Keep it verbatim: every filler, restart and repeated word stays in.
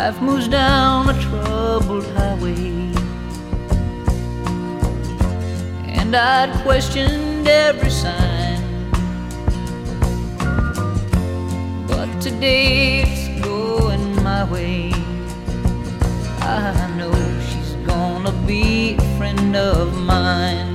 Life moves down a troubled highway, and I'd questioned every sign, but today it's going my way. I know she's gonna be a friend of mine.